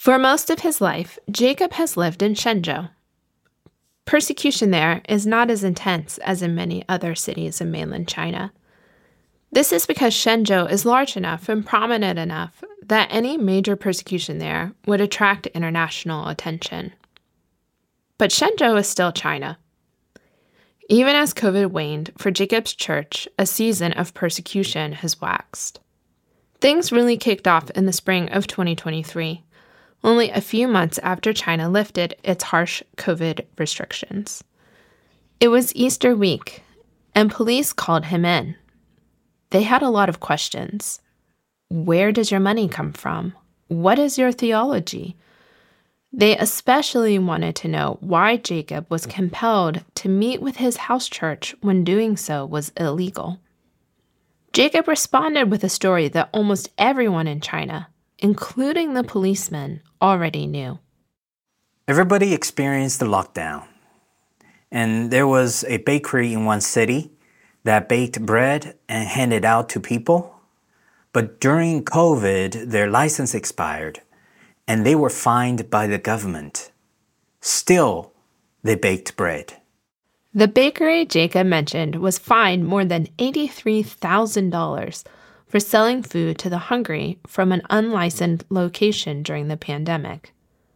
For most of his life, Jacob has lived in Shenzhou. Persecution there is not as intense as in many other cities in mainland China. This is because Shenzhou is large enough and prominent enough that any major persecution there would attract international attention. But Shenzhou is still China. Even as COVID waned, for Jacob's church, a season of persecution has waxed. Things really kicked off in the spring of 2023, only a few months after China lifted its harsh COVID restrictions. It was Easter week, and police called him in. They had a lot of questions. Where does your money come from? What is your theology? They especially wanted to know why Jacob was compelled to meet with his house church when doing so was illegal. Jacob responded with a story that almost everyone in China, including the policemen, already knew. Everybody experienced the lockdown, and there was a bakery in one city that baked bread and handed out to people. But during COVID, their license expired, and they were fined by the government. Still, they baked bread. The bakery Jacob mentioned was fined more than $83,000 for selling food to the hungry from an unlicensed location during the pandemic.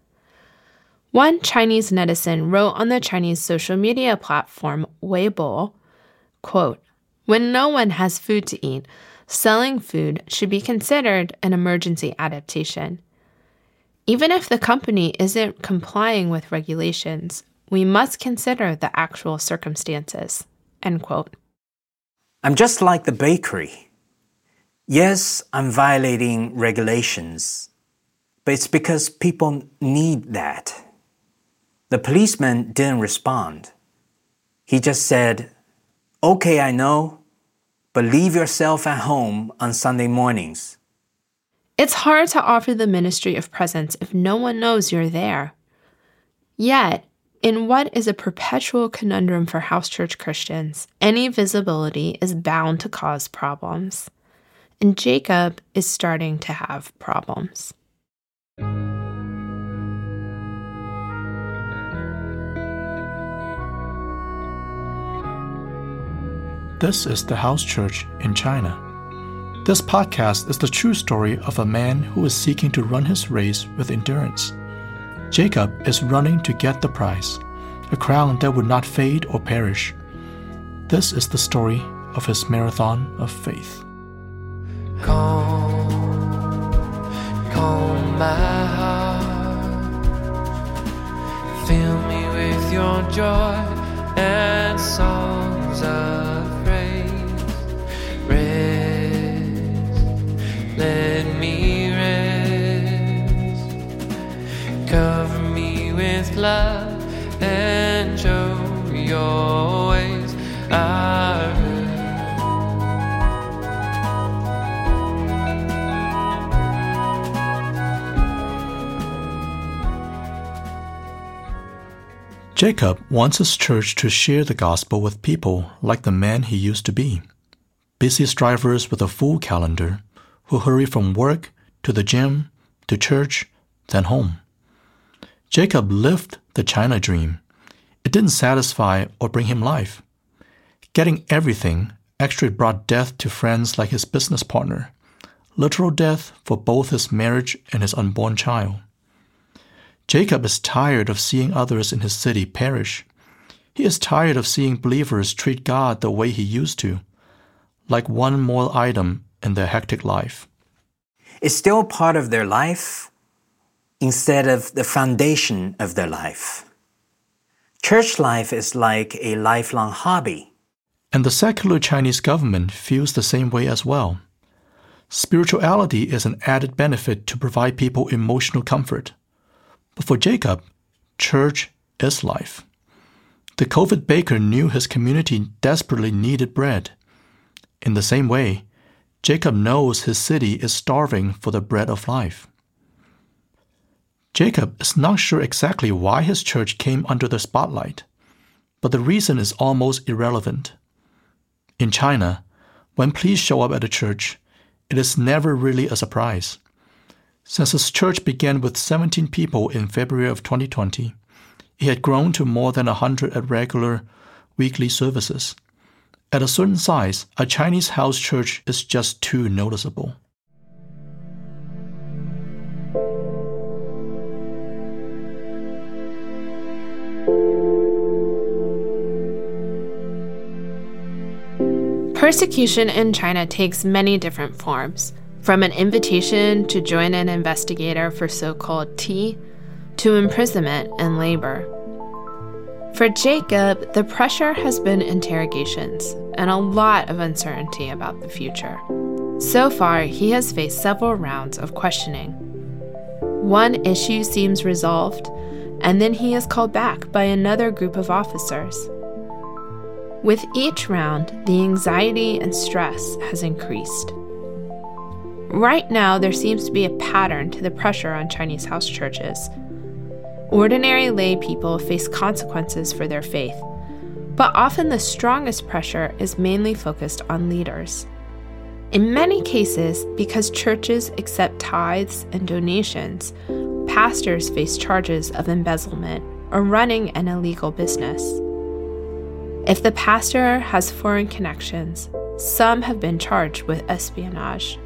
One Chinese netizen wrote on the Chinese social media platform Weibo, quote, "When no one has food to eat, selling food should be considered an emergency adaptation. Even if the company isn't complying with regulations, we must consider the actual circumstances," end quote. I'm just like the bakery. Yes, I'm violating regulations, but it's because people need that. The policeman didn't respond. He just said, "Okay, I know, but leave yourself at home on Sunday mornings." It's hard to offer the ministry of presence if no one knows you're there. Yet, in what is a perpetual conundrum for house church Christians, any visibility is bound to cause problems. And Jacob is starting to have problems. This is the House Church in China. This podcast is the true story of a man who is seeking to run his race with endurance. Jacob is running to get the prize, a crown that would not fade or perish. This is the story of his marathon of faith. Calm my heart, fill me with your joy and songs of praise. Rest, let me rest, cover me with love and show your ways are good. Jacob wants his church to share the gospel with people like the man he used to be. Busy strivers with a full calendar who hurry from work to the gym, to church, then home. Jacob lived the China dream. It didn't satisfy or bring him life. Getting everything actually brought death to friends like his business partner, literal death for both his marriage and his unborn child. Jacob is tired of seeing others in his city perish. He is tired of seeing believers treat God the way he used to, like one more item in their hectic life. It's still part of their life instead of the foundation of their life. Church life is like a lifelong hobby. And the secular Chinese government feels the same way as well. Spirituality is an added benefit to provide people emotional comfort. But for Jacob, church is life. The COVID baker knew his community desperately needed bread. In the same way, Jacob knows his city is starving for the bread of life. Jacob is not sure exactly why his church came under the spotlight, but the reason is almost irrelevant. In China, when police show up at a church, it is never really a surprise. Since his church began with 17 people in February of 2020, it had grown to more than 100 at regular weekly services. At a certain size, a Chinese house church is just too noticeable. Persecution in China takes many different forms, from an invitation to join an investigator for so-called tea, to imprisonment and labor. For Jacob, the pressure has been interrogations and a lot of uncertainty about the future. So far, he has faced several rounds of questioning. One issue seems resolved, and then he is called back by another group of officers. With each round, the anxiety and stress has increased. Right now, there seems to be a pattern to the pressure on Chinese house churches. Ordinary lay people face consequences for their faith, but often the strongest pressure is mainly focused on leaders. In many cases, because churches accept tithes and donations, pastors face charges of embezzlement or running an illegal business. If the pastor has foreign connections, some have been charged with espionage.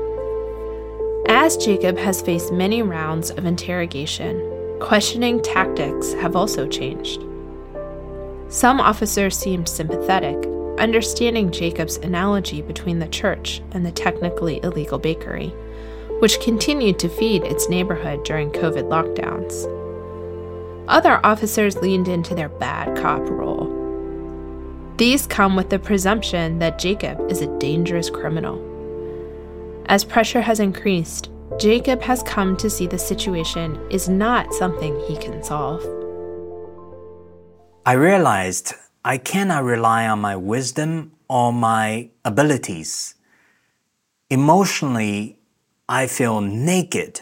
As Jacob has faced many rounds of interrogation, questioning tactics have also changed. Some officers seemed sympathetic, understanding Jacob's analogy between the church and the technically illegal bakery, which continued to feed its neighborhood during COVID lockdowns. Other officers leaned into their bad cop role. These come with the presumption that Jacob is a dangerous criminal. As pressure has increased, Jacob has come to see the situation is not something he can solve. I realized I cannot rely on my wisdom or my abilities. Emotionally, I feel naked.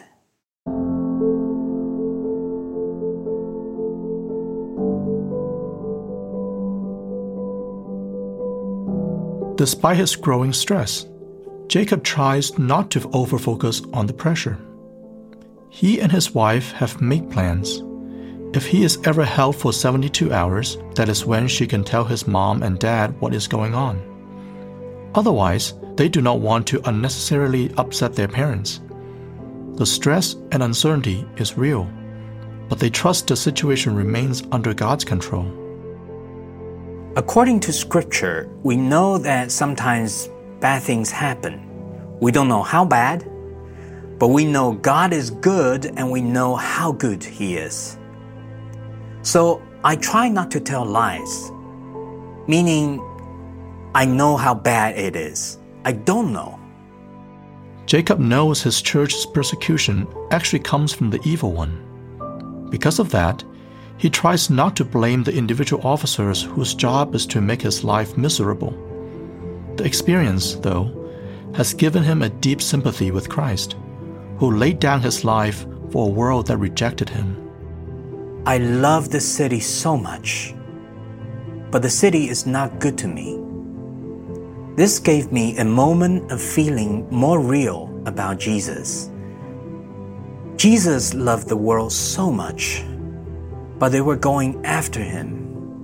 Despite his growing stress, Jacob tries not to overfocus on the pressure. He and his wife have made plans. If he is ever held for 72 hours, that is when she can tell his mom and dad what is going on. Otherwise, they do not want to unnecessarily upset their parents. The stress and uncertainty is real, but they trust the situation remains under God's control. According to Scripture, we know that sometimes bad things happen. We don't know how bad, but we know God is good and we know how good He is. So I try not to tell lies, meaning I know how bad it is. I don't know. Jacob knows his church's persecution actually comes from the evil one. Because of that, he tries not to blame the individual officers whose job is to make his life miserable. The experience, though, has given him a deep sympathy with Christ, who laid down his life for a world that rejected him. I love this city so much, but the city is not good to me. This gave me a moment of feeling more real about Jesus. Jesus loved the world so much, but they were going after Him.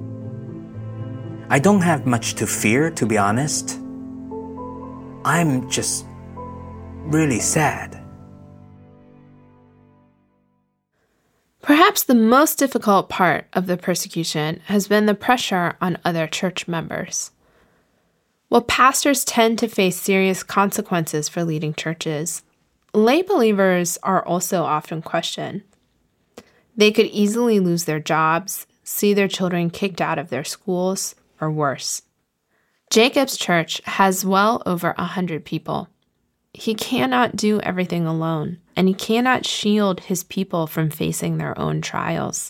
I don't have much to fear, to be honest. I'm just really sad. Perhaps the most difficult part of the persecution has been the pressure on other church members. While pastors tend to face serious consequences for leading churches, lay believers are also often questioned. They could easily lose their jobs, see their children kicked out of their schools, or worse. Jacob's church has well over 100 people. He cannot do everything alone, and he cannot shield his people from facing their own trials.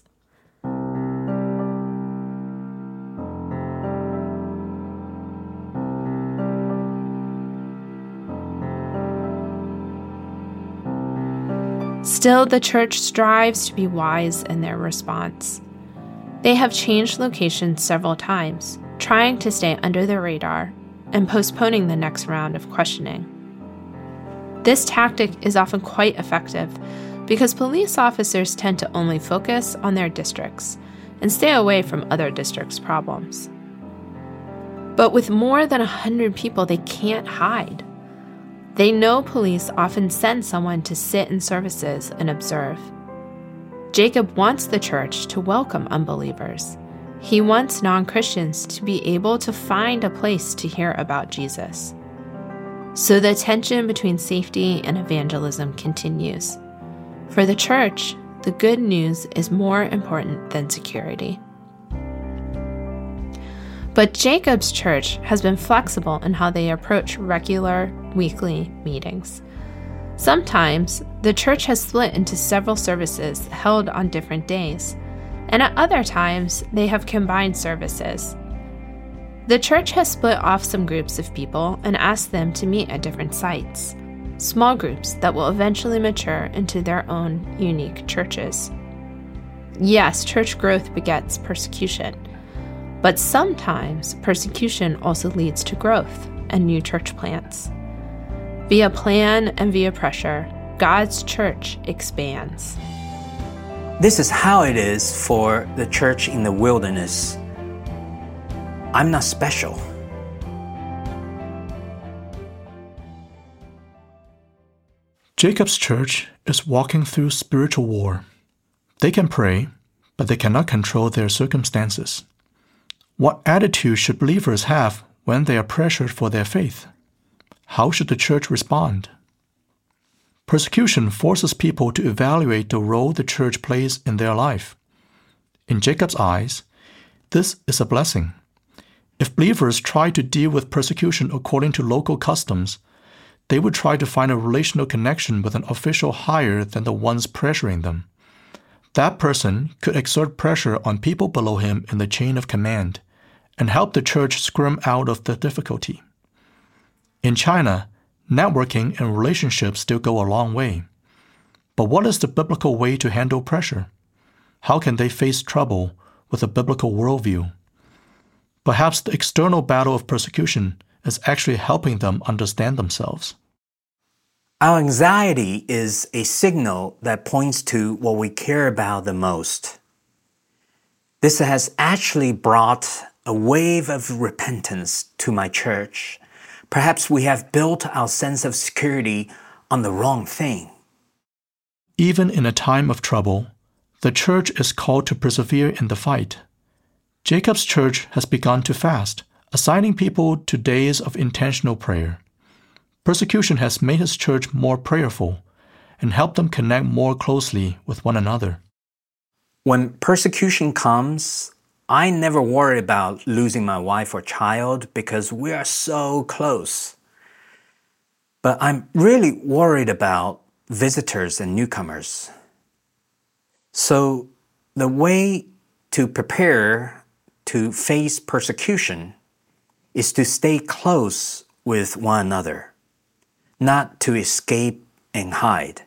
Still, the church strives to be wise in their response. They have changed locations several times, trying to stay under the radar and postponing the next round of questioning. This tactic is often quite effective because police officers tend to only focus on their districts and stay away from other districts' problems. But with more than 100 people, they can't hide. They know police often send someone to sit in services and observe. Jacob wants the church to welcome unbelievers. He wants non-Christians to be able to find a place to hear about Jesus. So the tension between safety and evangelism continues. For the church, the good news is more important than security. But Jacob's church has been flexible in how they approach regular, weekly meetings. Sometimes, the church has split into several services held on different days, and at other times, they have combined services. The church has split off some groups of people and asked them to meet at different sites, small groups that will eventually mature into their own unique churches. Yes, church growth begets persecution, but sometimes persecution also leads to growth and new church plants. Via plan and via pressure, God's church expands. This is how it is for the church in the wilderness. I'm not special. Jacob's church is walking through spiritual war. They can pray, but they cannot control their circumstances. What attitude should believers have when they are pressured for their faith? How should the church respond? Persecution forces people to evaluate the role the church plays in their life. In Jacob's eyes, this is a blessing. If believers try to deal with persecution according to local customs, they would try to find a relational connection with an official higher than the ones pressuring them. That person could exert pressure on people below him in the chain of command and help the church scrim out of the difficulty. In China, networking and relationships still go a long way. But what is the biblical way to handle pressure? How can they face trouble with a biblical worldview? Perhaps the external battle of persecution is actually helping them understand themselves. Our anxiety is a signal that points to what we care about the most. This has actually brought a wave of repentance to my church. Perhaps we have built our sense of security on the wrong thing. Even in a time of trouble, the church is called to persevere in the fight. Jacob's church has begun to fast, assigning people to days of intentional prayer. Persecution has made his church more prayerful and helped them connect more closely with one another. When persecution comes, I never worry about losing my wife or child because we are so close. But I'm really worried about visitors and newcomers. So the way to prepare to face persecution is to stay close with one another, not to escape and hide.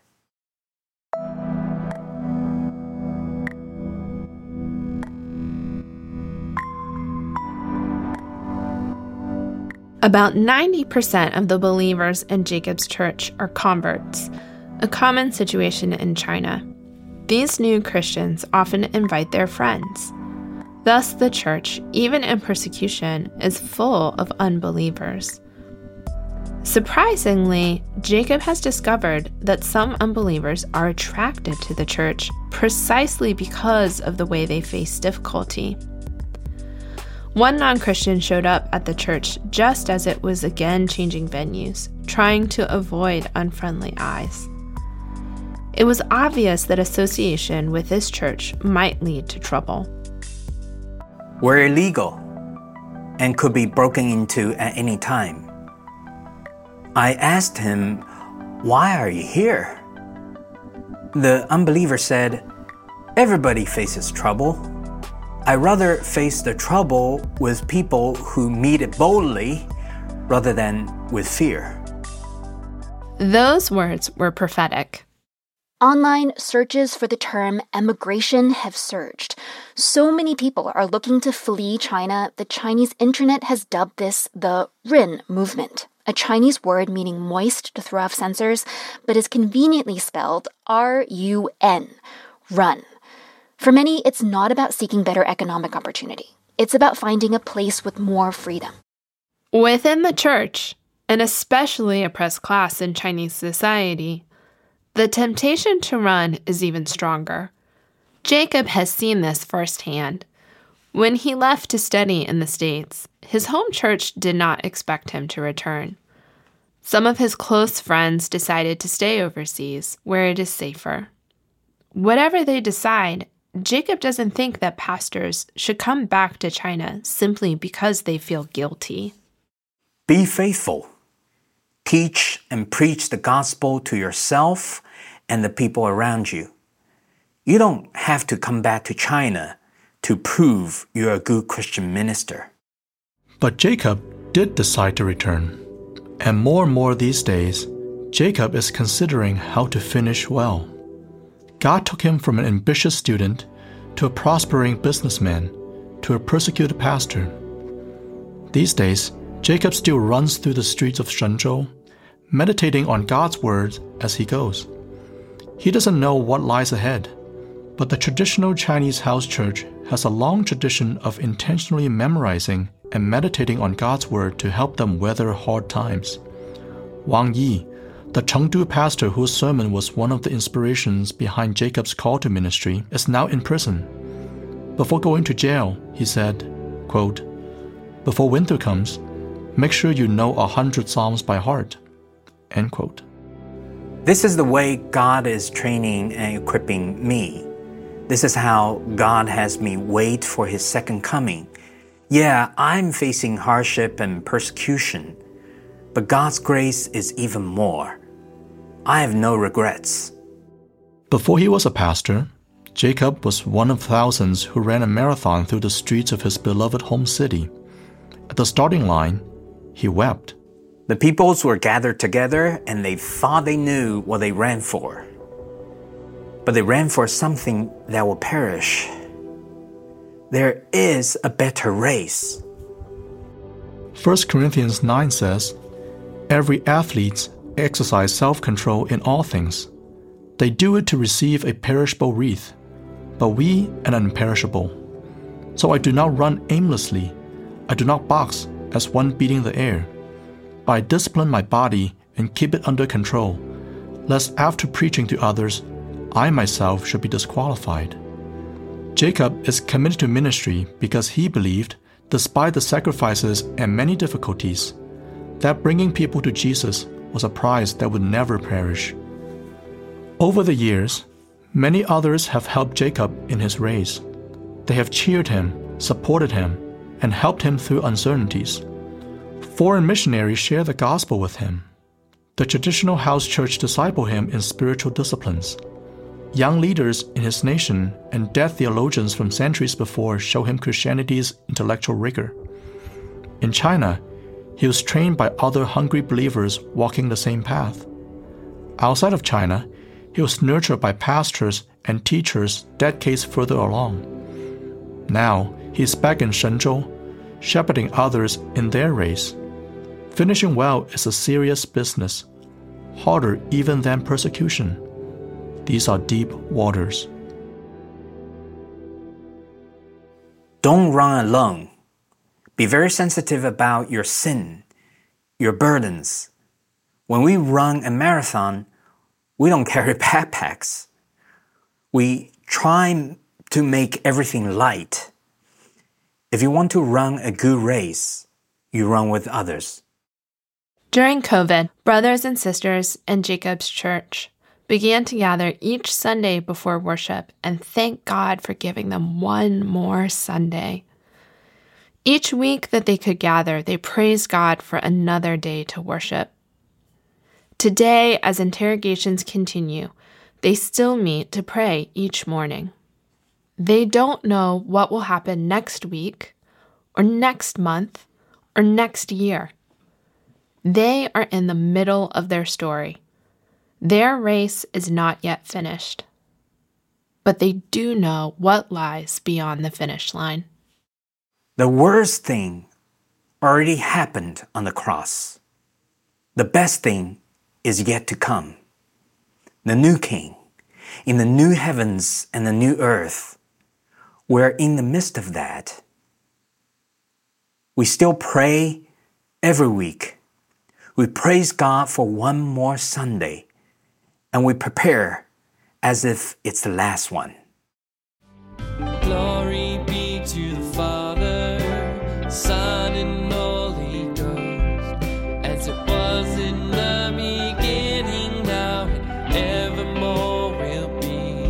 About 90% of the believers in Jacob's church are converts, a common situation in China. These new Christians often invite their friends. Thus, the church, even in persecution, is full of unbelievers. Surprisingly, Jacob has discovered that some unbelievers are attracted to the church precisely because of the way they face difficulty. One non-Christian showed up at the church just as it was again changing venues, trying to avoid unfriendly eyes. It was obvious that association with this church might lead to trouble. We're illegal and could be broken into at any time. I asked him, "Why are you here?" The unbeliever said, "Everybody faces trouble. I'd rather face the trouble with people who meet it boldly rather than with fear." Those words were prophetic. Online searches for the term emigration have surged. So many people are looking to flee China, the Chinese internet has dubbed this the Ren movement, a Chinese word meaning moist to throw off censors, but is conveniently spelled R-U-N, run. For many, it's not about seeking better economic opportunity. It's about finding a place with more freedom. Within the church, an especially oppressed class in Chinese society, the temptation to run is even stronger. Jacob has seen this firsthand. When he left to study in the States, his home church did not expect him to return. Some of his close friends decided to stay overseas, where it is safer. Whatever they decide, Jacob doesn't think that pastors should come back to China simply because they feel guilty. Be faithful. Teach and preach the gospel to yourself and the people around you. You don't have to come back to China to prove you're a good Christian minister. But Jacob did decide to return. And more these days, Jacob is considering how to finish well. God took him from an ambitious student to a prospering businessman to a persecuted pastor. These days, Jacob still runs through the streets of Shenzhou, meditating on God's words as he goes. He doesn't know what lies ahead, but the traditional Chinese house church has a long tradition of intentionally memorizing and meditating on God's word to help them weather hard times. Wang Yi, the Chengdu pastor whose sermon was one of the inspirations behind Jacob's call to ministry, is now in prison. Before going to jail, he said, quote, "Before winter comes, make sure you know 100 Psalms by heart." End quote. This is the way God is training and equipping me. This is how God has me wait for His second coming. Yeah, I'm facing hardship and persecution, but God's grace is even more. I have no regrets. Before he was a pastor, Jacob was one of thousands who ran a marathon through the streets of his beloved home city. At the starting line, he wept. The peoples were gathered together and they thought they knew what they ran for. But they ran for something that will perish. There is a better race. 1 Corinthians 9 says, "Every athlete exercise self-control in all things. They do it to receive a perishable wreath, but we an imperishable. So I do not run aimlessly. I do not box as one beating the air. But I discipline my body and keep it under control, lest after preaching to others, I myself should be disqualified." Jacob is committed to ministry because he believed, despite the sacrifices and many difficulties, that bringing people to Jesus was a prize that would never perish. Over the years, many others have helped Jacob in his race. They have cheered him, supported him, and helped him through uncertainties. Foreign missionaries share the gospel with him. The traditional house church disciple him in spiritual disciplines. Young leaders in his nation and dead theologians from centuries before show him Christianity's intellectual rigor. In China, he was trained by other hungry believers walking the same path. Outside of China, he was nurtured by pastors and teachers decades further along. Now, he is back in Shenzhou, shepherding others in their race. Finishing well is a serious business, harder even than persecution. These are deep waters. Don't run alone. Be very sensitive about your sin, your burdens. When we run a marathon, we don't carry backpacks. We try to make everything light. If you want to run a good race, you run with others. During COVID, brothers and sisters in Jacob's church began to gather each Sunday before worship and thank God for giving them one more Sunday. Each week that they could gather, they praised God for another day to worship. Today, as interrogations continue, they still meet to pray each morning. They don't know what will happen next week, or next month, or next year. They are in the middle of their story. Their race is not yet finished, but they do know what lies beyond the finish line. The worst thing already happened on the cross. The best thing is yet to come. The new king, in the new heavens and the new earth. We're in the midst of that. We still pray every week. We praise God for one more Sunday, and we prepare as if it's the last one. Glory be to the Father, Son, and Holy Ghost, as it was in the beginning, now and evermore will be.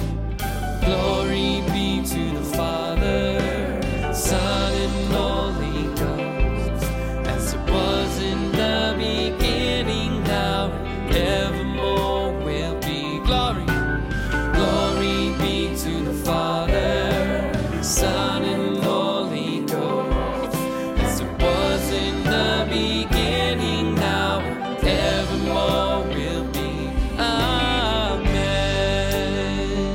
Glory be to the Father, Son, and Holy Ghost, as it was in the beginning, now and evermore will be. Glory, glory be to the Father, Son, and Holy Ghost, as it was in the beginning, now and evermore will be. Amen.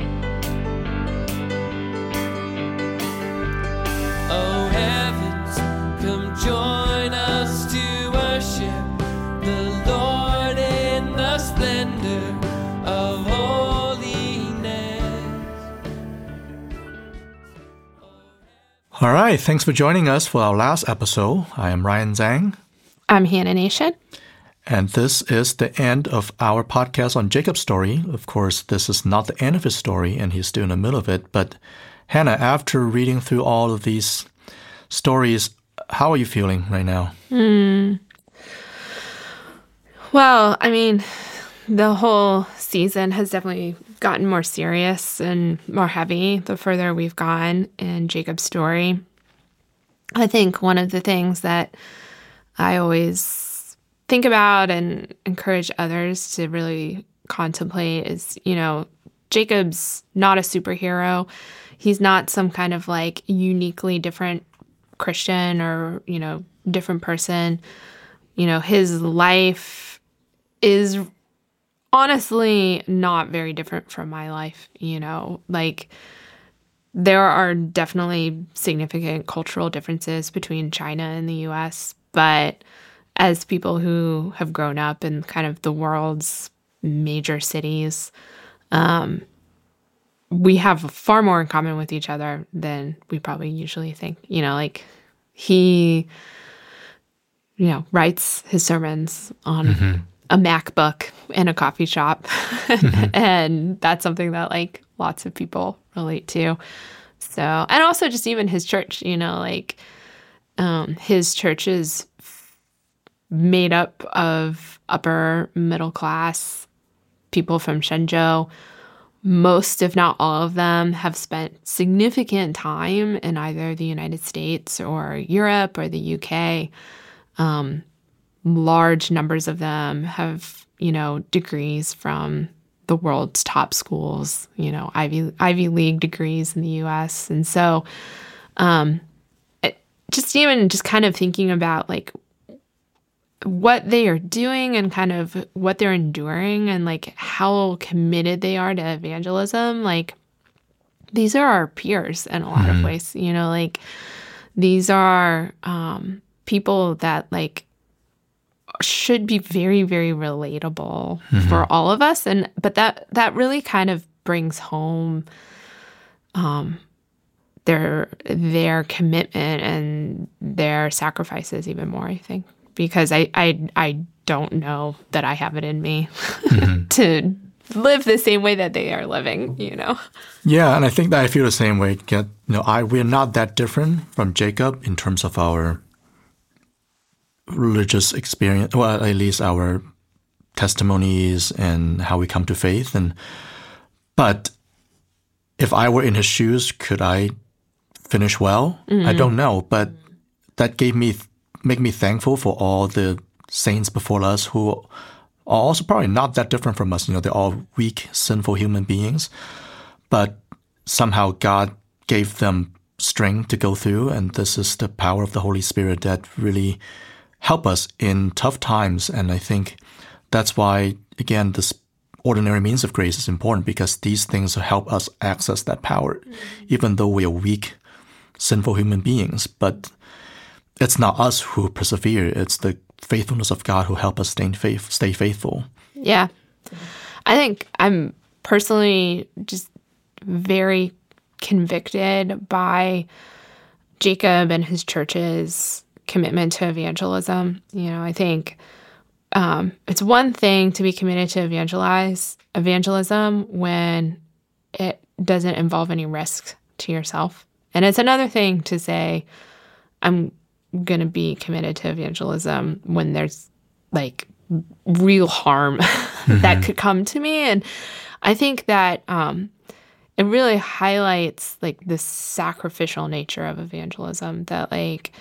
Oh heavens, come join us to worship the Lord in the splendor of holiness. All right, thanks for joining us for our last episode. I am Ryan Zhang, I'm Hannah Nation. and this is the end of our podcast on Jacob's story. Of course, this is not the end of his story, and he's still in the middle of it. But Hannah, after reading through all of these stories, how are you feeling right now? Well, I mean, the whole season has definitely gotten more serious and more heavy the further we've gone in Jacob's story. I think one of the things that I always think about and encourage others to really contemplate is, Jacob's not a superhero. He's not some kind of like uniquely different Christian or, different person. His life is honestly not very different from my life. There are definitely significant cultural differences between China and the US, but as people who have grown up in kind of the world's major cities, we have far more in common with each other than we probably usually think. He, writes his sermons on a MacBook in a coffee shop. And that's something that lots of people relate to. So, and also just even his church, his church is made up of upper middle class people from Shenzhou. Most, if not all of them, have spent significant time in either the United States or Europe or the UK. Large numbers of them have, degrees from the world's top schools, Ivy League degrees in the US. And so just kind of thinking about what they are doing and kind of what they're enduring and how committed they are to evangelism. These are our peers in a lot of ways, these are people that should be very, very relatable for all of us. But that really kind of brings home their commitment and their sacrifices even more, I think. Because I don't know that I have it in me to live the same way that they are living, Yeah, and I think that I feel the same way. We're not that different from Jacob in terms of our religious experience, well, at least our testimonies and how we come to faith. But if I were in his shoes, could I finish well? I don't know, but that make me thankful for all the saints before us who are also probably not that different from us. They're all weak, sinful human beings, but somehow God gave them strength to go through, and this is the power of the Holy Spirit that really help us in tough times. And I think that's why, again, this ordinary means of grace is important, because these things help us access that power, even though we are weak, sinful human beings. But it's not us who persevere. It's the faithfulness of God who help us stay faithful. Yeah. I think I'm personally just very convicted by Jacob and his church's commitment to evangelism. I think it's one thing to be committed to evangelism when it doesn't involve any risk to yourself. And it's another thing to say, I'm going to be committed to evangelism when there's like real harm that could come to me. And I think that it really highlights like the sacrificial nature of evangelism, that like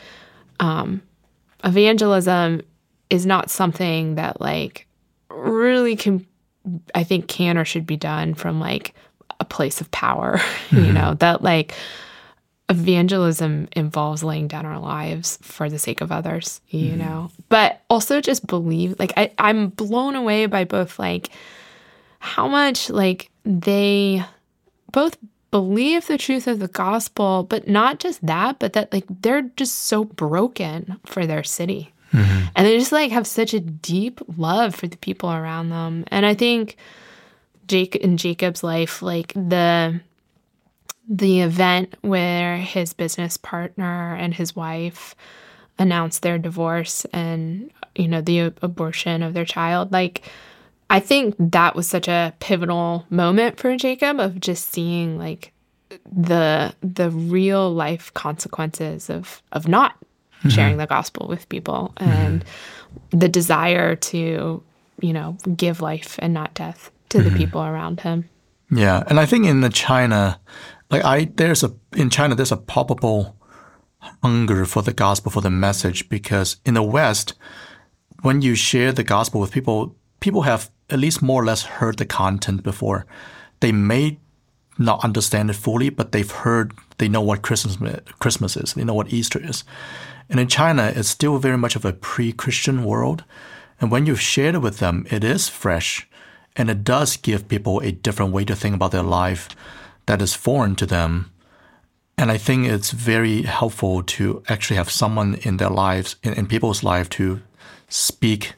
evangelism is not something that like really can or should be done from like a place of power, that like evangelism involves laying down our lives for the sake of others, but also just believe, like I'm blown away by both like how much like they both believe the truth of the gospel, but not just that, but that like they're just so broken for their city. And they just like have such a deep love for the people around them. And I think in Jacob's life, like the event where his business partner and his wife announced their divorce and, the abortion of their child, like I think that was such a pivotal moment for Jacob of just seeing like the real life consequences of not sharing the gospel with people and the desire to, give life and not death to the people around him. Yeah, and I think in China, there's a palpable hunger for the gospel, for the message, because in the West, when you share the gospel with people, people have at least more or less heard the content before. They may not understand it fully, but they know what Christmas is, they know what Easter is. And in China, it's still very much of a pre-Christian world. And when you've shared it with them, it is fresh. And it does give people a different way to think about their life that is foreign to them. And I think it's very helpful to actually have someone in their lives, in people's life, to speak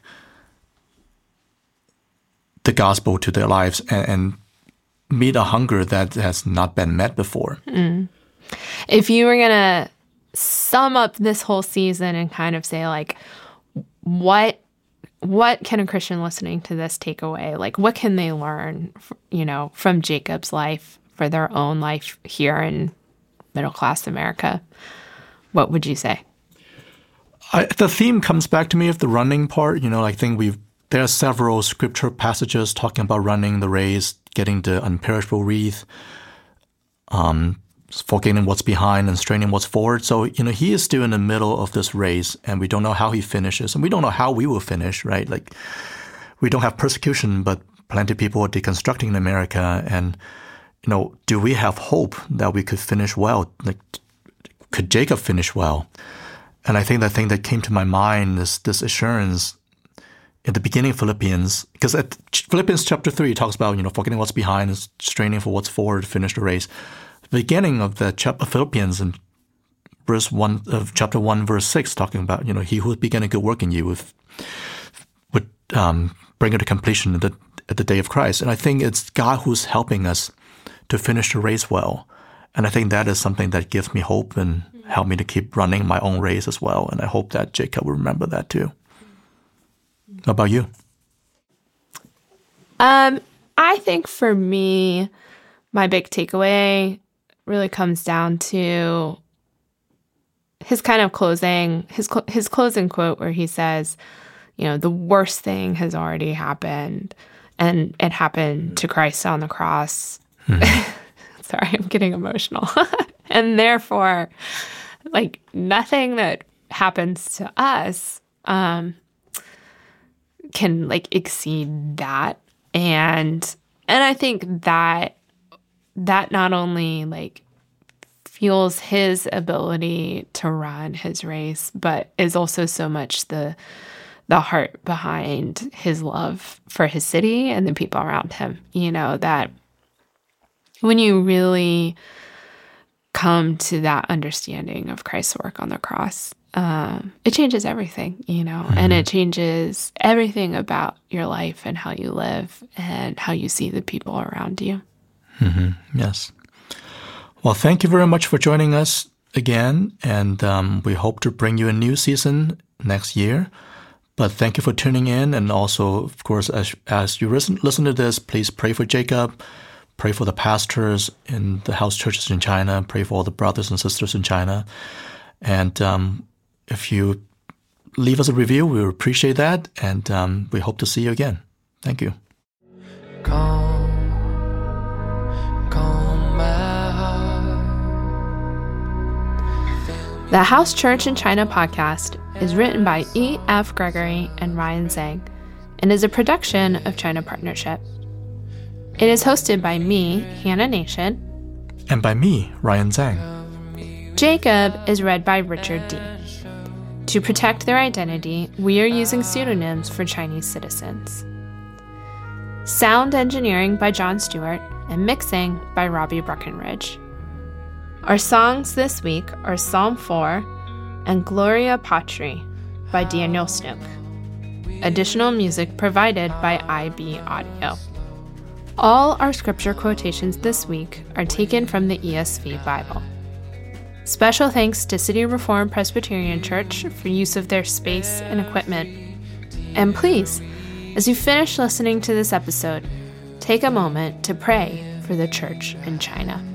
the gospel to their lives and meet a hunger that has not been met before. If you were going to sum up this whole season and kind of say, like, what can a Christian listening to this take away? Like, what can they learn, from Jacob's life for their own life here in middle-class America? What would you say? The theme comes back to me of the running part. I think there are several scripture passages talking about running the race, getting the unperishable wreath, forgetting what's behind and straining what's forward. So, he is still in the middle of this race, and we don't know how he finishes, and we don't know how we will finish, right? Like, we don't have persecution, but plenty of people are deconstructing in America. And, do we have hope that we could finish well? Like, could Jacob finish well? And I think the thing that came to my mind is this assurance in the beginning of Philippians, because at Philippians chapter 3 talks about, forgetting what's behind and straining for what's forward, finish the race. The beginning of the chapter of Philippians in verse 1 of chapter 1, verse 6, talking about, he who began a good work in you would bring it to completion at the day of Christ. And I think it's God who's helping us to finish the race well. And I think that is something that gives me hope and help me to keep running my own race as well. And I hope that Jacob will remember that too. How about you? I think for me, my big takeaway really comes down to his kind of closing quote where he says, the worst thing has already happened, and it happened to Christ on the cross. Sorry, I'm getting emotional. And therefore, like, nothing that happens to us can like exceed that. And I think that not only like fuels his ability to run his race, but is also so much the heart behind his love for his city and the people around him. That when you really come to that understanding of Christ's work on the cross, it changes everything, and it changes everything about your life and how you live and how you see the people around you. Yes. Well, thank you very much for joining us again, and we hope to bring you a new season next year. But thank you for tuning in, and also, of course, as you listen to this, please pray for Jacob, pray for the pastors in the house churches in China, pray for all the brothers and sisters in China. And if you leave us a review, we would appreciate that, and we hope to see you again. Thank you. Calm my heart. The House Church in China podcast is written by E.F. Gregory and Ryan Zhang and is a production of China Partnership. It is hosted by me, Hannah Nation. And by me, Ryan Zhang. Jacob is read by Richard D. To protect their identity, we are using pseudonyms for Chinese citizens. Sound engineering by John Stewart and mixing by Robbie Breckenridge. Our songs this week are Psalm 4 and Gloria Patri by Daniel Snook. Additional music provided by IB Audio. All our scripture quotations this week are taken from the ESV Bible. Special thanks to City Reformed Presbyterian Church for use of their space and equipment. And please, as you finish listening to this episode, take a moment to pray for the church in China.